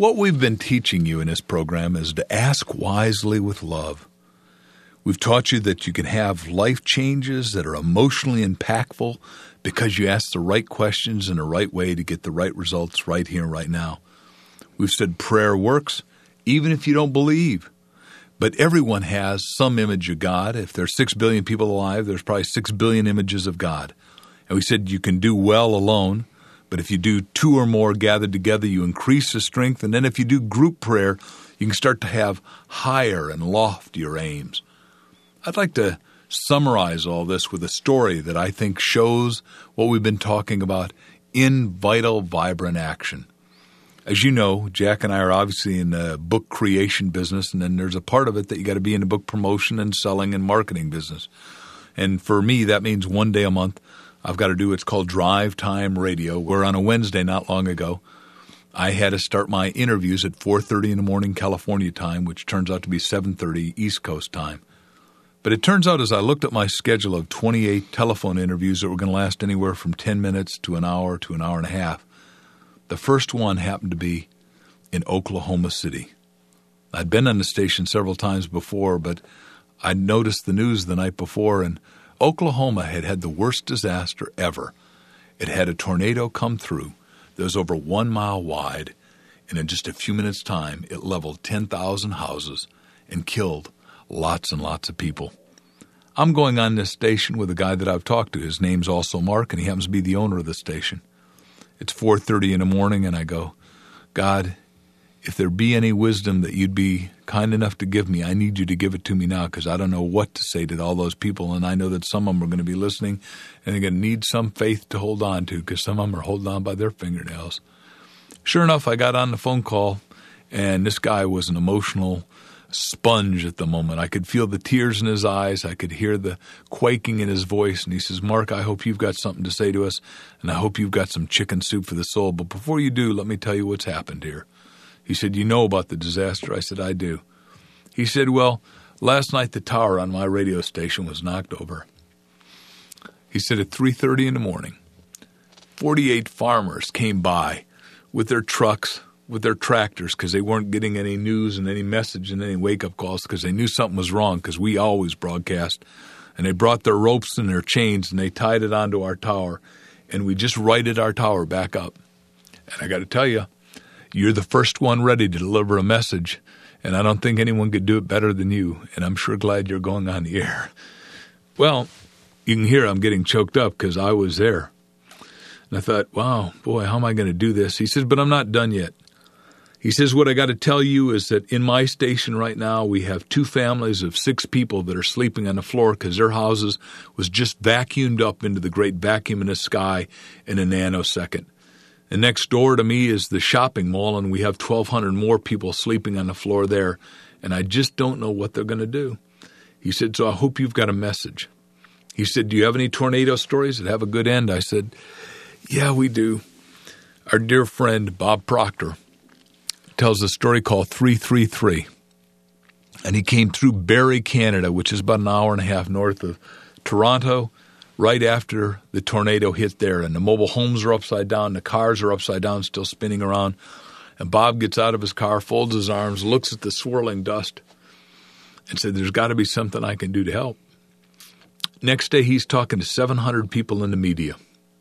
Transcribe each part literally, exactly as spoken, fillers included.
What we've been teaching you in this program is to ask wisely with love. We've taught you that you can have life changes that are emotionally impactful because you ask the right questions in the right way to get the right results right here and right now. We've said prayer works even if you don't believe. But everyone has some image of God. If there's six billion people alive, there's probably six billion images of God. And we said you can do well alone, but if you do two or more gathered together, you increase the strength. And then if you do group prayer, you can start to have higher and loftier aims. I'd like to summarize all this with a story that I think shows what we've been talking about in vital, vibrant action. As you know, Jack and I are obviously in the book creation business, and then there's a part of it that you got to be in the book promotion and selling and marketing business. And for me, that means one day a month I've got to do what's called Drive Time Radio, where on a Wednesday not long ago, I had to start my interviews at four thirty in the morning California time, which turns out to be seven thirty East Coast time. But it turns out as I looked at my schedule of twenty-eight telephone interviews that were going to last anywhere from ten minutes to an hour to an hour and a half, the first one happened to be in Oklahoma City. I'd been on the station several times before, but I'd noticed the news the night before, and Oklahoma had had the worst disaster ever. It had a tornado come through that was over one mile wide, and in just a few minutes' time, it leveled ten thousand houses and killed lots and lots of people. I'm going on this station with a guy that I've talked to. His name's also Mark, and he happens to be the owner of the station. It's four thirty in the morning, and I go, God, if there be any wisdom that you'd be kind enough to give me, I need you to give it to me now, because I don't know what to say to all those people, and I know that some of them are going to be listening, and they're going to need some faith to hold on to, because some of them are holding on by their fingernails. Sure enough, I got on the phone call, and this guy was an emotional sponge at the moment. I could feel the tears in his eyes. I could hear the quaking in his voice. And he says, Mark, I hope you've got something to say to us, and I hope you've got some chicken soup for the soul. But before you do, let me tell you what's happened here. He said, you know about the disaster? I said, I do. He said, well, last night the tower on my radio station was knocked over. He said at three thirty in the morning, forty-eight farmers came by with their trucks, with their tractors, because they weren't getting any news and any message and any wake-up calls, because they knew something was wrong, because we always broadcast. And they brought their ropes and their chains, and they tied it onto our tower, and we just righted our tower back up. And I got to tell you, you're the first one ready to deliver a message, and I don't think anyone could do it better than you, and I'm sure glad you're going on the air. Well, you can hear I'm getting choked up because I was there. And I thought, wow, boy, how am I going to do this? He says, but I'm not done yet. He says, what I got to tell you is that in my station right now, we have two families of six people that are sleeping on the floor because their houses was just vacuumed up into the great vacuum in the sky in a nanosecond. And next door to me is the shopping mall, and we have twelve hundred more people sleeping on the floor there, and I just don't know what they're going to do. He said, so I hope you've got a message. He said, do you have any tornado stories that have a good end? I said, yeah, we do. Our dear friend Bob Proctor tells a story called three three three, and he came through Barrie, Canada, which is about an hour and a half north of Toronto, right after the tornado hit there, and the mobile homes are upside down, the cars are upside down, still spinning around, and Bob gets out of his car, folds his arms, looks at the swirling dust, and said, there's got to be something I can do to help. Next day, he's talking to seven hundred people in the media.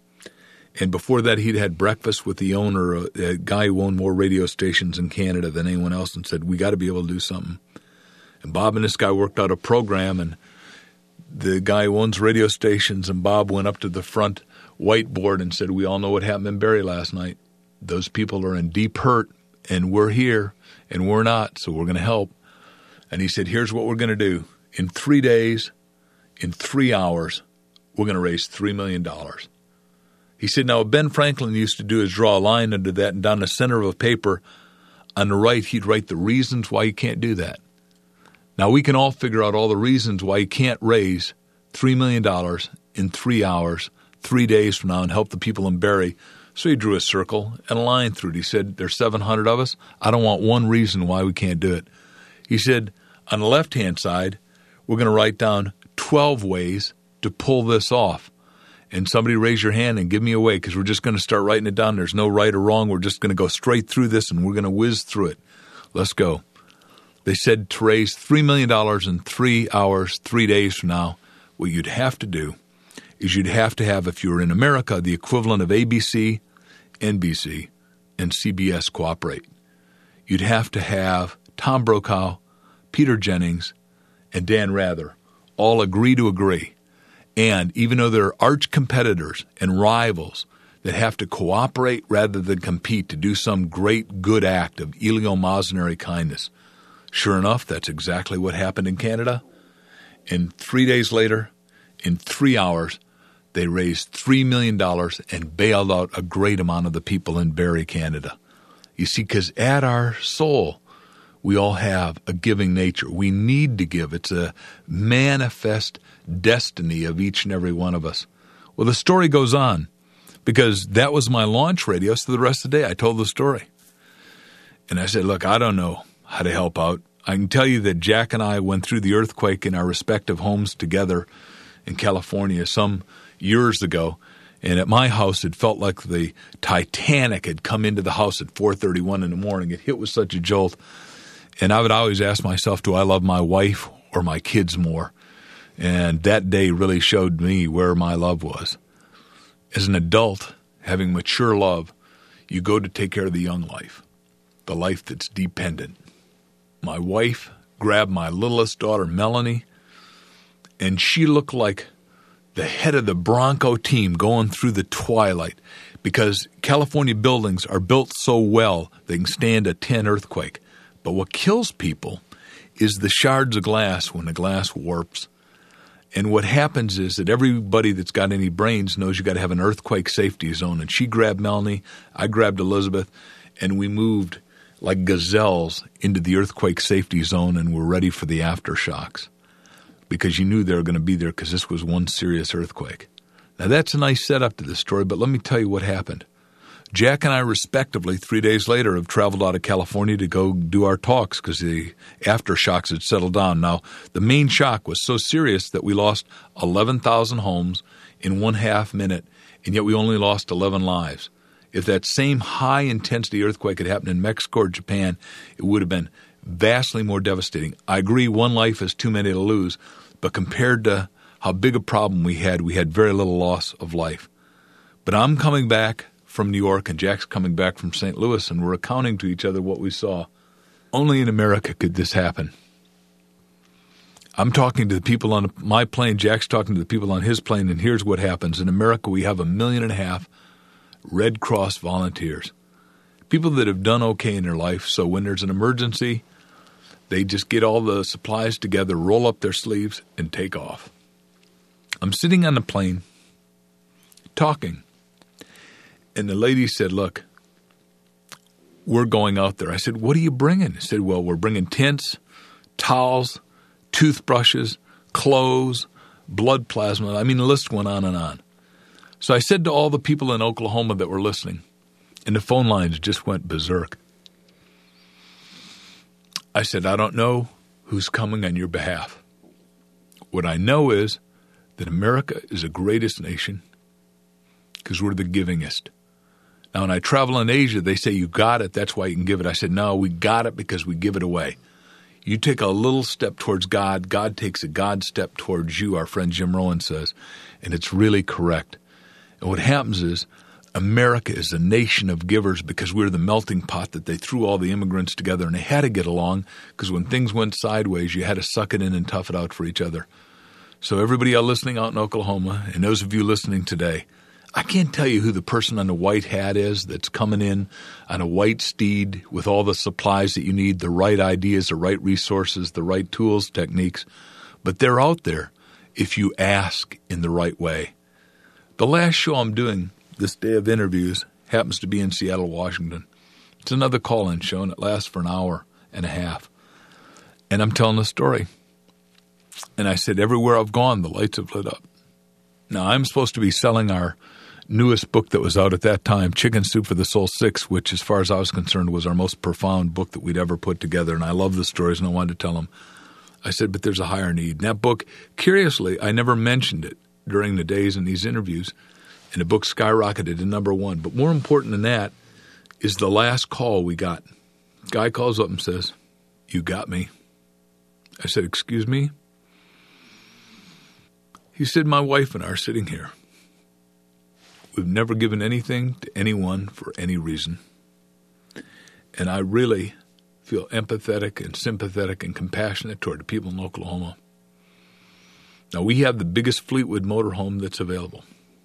And before that, he'd had breakfast with the owner, a, a guy who owned more radio stations in Canada than anyone else, and said, we got to be able to do something. And Bob and this guy worked out a program, and the guy who owns radio stations and Bob went up to the front whiteboard and said, we all know what happened in Barrie last night. Those people are in deep hurt, and we're here, and we're not, so we're going to help. And he said, here's what we're going to do. In three days, in three hours, we're going to raise three million dollars. He said, now what Ben Franklin used to do is draw a line under that, and down the center of a paper on the right, he'd write the reasons why you can't do that. Now, we can all figure out all the reasons why you can't raise three million dollars in three hours, three days from now, and help the people in Barrie. So he drew a circle and a line through it. He said, there's seven hundred of us. I don't want one reason why we can't do it. He said, on the left-hand side, we're going to write down twelve ways to pull this off. And somebody raise your hand and give me away, because we're just going to start writing it down. There's no right or wrong. We're just going to go straight through this, and we're going to whiz through it. Let's go. They said to raise three million dollars in three hours, three days from now, what you'd have to do is you'd have to have, if you were in America, the equivalent of A B C, N B C, and C B S cooperate. You'd have to have Tom Brokaw, Peter Jennings, and Dan Rather all agree to agree. And even though they're arch competitors and rivals that have to cooperate rather than compete to do some great good act of eleemosynary kindness, sure enough, that's exactly what happened in Canada. And three days later, in three hours, they raised three million dollars and bailed out a great amount of the people in Barrie, Canada. You see, because at our soul, we all have a giving nature. We need to give. It's a manifest destiny of each and every one of us. Well, the story goes on, because that was my launch radio, so the rest of the day I told the story. And I said, look, I don't know how to help out. I can tell you that Jack and I went through the earthquake in our respective homes together in California some years ago. And at my house, it felt like the Titanic had come into the house at four thirty-one in the morning. It hit with such a jolt. And I would always ask myself, do I love my wife or my kids more? And that day really showed me where my love was. As an adult, having mature love, you go to take care of the young life, the life that's dependent. My wife grabbed my littlest daughter, Melanie, and she looked like the head of the Bronco team going through the twilight, because California buildings are built so well they can stand a ten earthquake. But what kills people is the shards of glass when the glass warps. And what happens is that everybody that's got any brains knows you got to have an earthquake safety zone. And she grabbed Melanie, I grabbed Elizabeth, and we moved like gazelles into the earthquake safety zone, and we're ready for the aftershocks, because you knew they were going to be there, because this was one serious earthquake. Now, that's a nice setup to this story, but let me tell you what happened. Jack and I, respectively, three days later, have traveled out of California to go do our talks because the aftershocks had settled down. Now, the main shock was so serious that we lost eleven thousand homes in one half minute, and yet we only lost eleven lives. If that same high-intensity earthquake had happened in Mexico or Japan, it would have been vastly more devastating. I agree, one life is too many to lose, but compared to how big a problem we had, we had very little loss of life. But I'm coming back from New York, and Jack's coming back from Saint Louis, and we're accounting to each other what we saw. Only in America could this happen. I'm talking to the people on my plane, Jack's talking to the people on his plane, and here's what happens. In America, we have a million and a half Red Cross volunteers, people that have done okay in their life, so when there's an emergency, they just get all the supplies together, roll up their sleeves, and take off. I'm sitting on the plane, talking, and the lady said, look, we're going out there. I said, what are you bringing? She said, well, we're bringing tents, towels, toothbrushes, clothes, blood plasma. I mean, the list went on and on. So I said to all the people in Oklahoma that were listening, and the phone lines just went berserk. I said, I don't know who's coming on your behalf. What I know is that America is the greatest nation because we're the givingest. Now, when I travel in Asia, they say, you got it, that's why you can give it. I said, no, we got it because we give it away. You take a little step towards God, God takes a God step towards you, our friend Jim Rohn says, and it's really correct. And what happens is America is a nation of givers because we're the melting pot that they threw all the immigrants together, and they had to get along because when things went sideways, you had to suck it in and tough it out for each other. So everybody out listening out in Oklahoma, and those of you listening today, I can't tell you who the person on the white hat is that's coming in on a white steed with all the supplies that you need, the right ideas, the right resources, the right tools, techniques, but they're out there if you ask in the right way. The last show I'm doing this day of interviews happens to be in Seattle, Washington. It's another call-in show, and it lasts for an hour and a half. And I'm telling a story. And I said, everywhere I've gone, the lights have lit up. Now, I'm supposed to be selling our newest book that was out at that time, Chicken Soup for the Soul six, which, as far as I was concerned, was our most profound book that we'd ever put together. And I love the stories, and I wanted to tell them. I said, but there's a higher need. And that book, curiously, I never mentioned it during the days in these interviews, and the book skyrocketed to number one. But more important than that is the last call we got. Guy calls up and says, "You got me." I said, "Excuse me?" He said, "My wife and I are sitting here. We've never given anything to anyone for any reason. And I really feel empathetic and sympathetic and compassionate toward the people in Oklahoma. Now, we have the biggest Fleetwood motorhome that's available.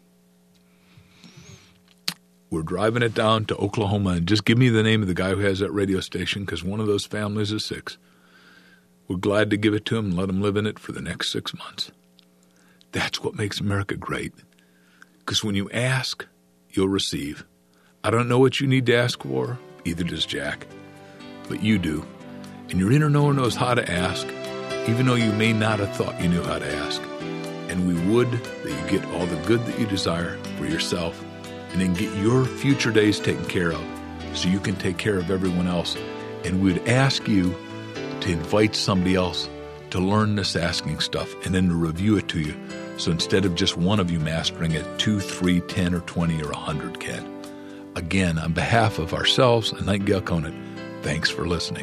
We're driving it down to Oklahoma, and just give me the name of the guy who has that radio station, because one of those families is six. We're glad to give it to him and let him live in it for the next six months. That's what makes America great. Because when you ask, you'll receive. I don't know what you need to ask for, either does Jack, but you do. And your inner knower knows how to ask, even though you may not have thought you knew how to ask. And we would that you get all the good that you desire for yourself, and then get your future days taken care of so you can take care of everyone else. And we'd ask you to invite somebody else to learn this asking stuff and then to review it to you. So instead of just one of you mastering it, two, three, ten, or twenty, or a hundred can. Again, on behalf of ourselves and Nightingale Conant, thanks for listening.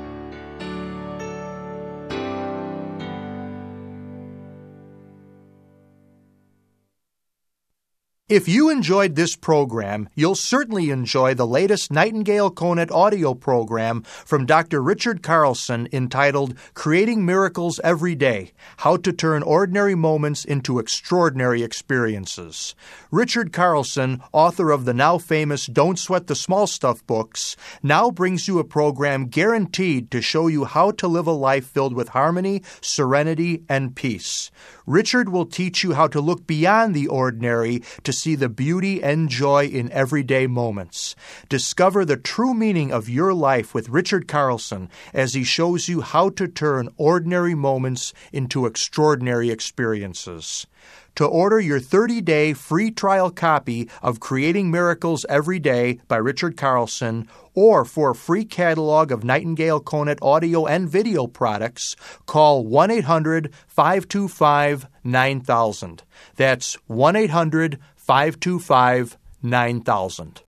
If you enjoyed this program, you'll certainly enjoy the latest Nightingale Conant audio program from Doctor Richard Carlson entitled Creating Miracles Every Day, How to Turn Ordinary Moments into Extraordinary Experiences. Richard Carlson, author of the now famous Don't Sweat the Small Stuff books, now brings you a program guaranteed to show you how to live a life filled with harmony, serenity, and peace. Richard will teach you how to look beyond the ordinary to see the beauty and joy in everyday moments. Discover the true meaning of your life with Richard Carlson as he shows you how to turn ordinary moments into extraordinary experiences. To order your thirty-day free trial copy of Creating Miracles Every Day by Richard Carlson, or for a free catalog of Nightingale Conant audio and video products, call one eight hundred, five two five, nine thousand. That's one eight hundred, five two five, nine thousand.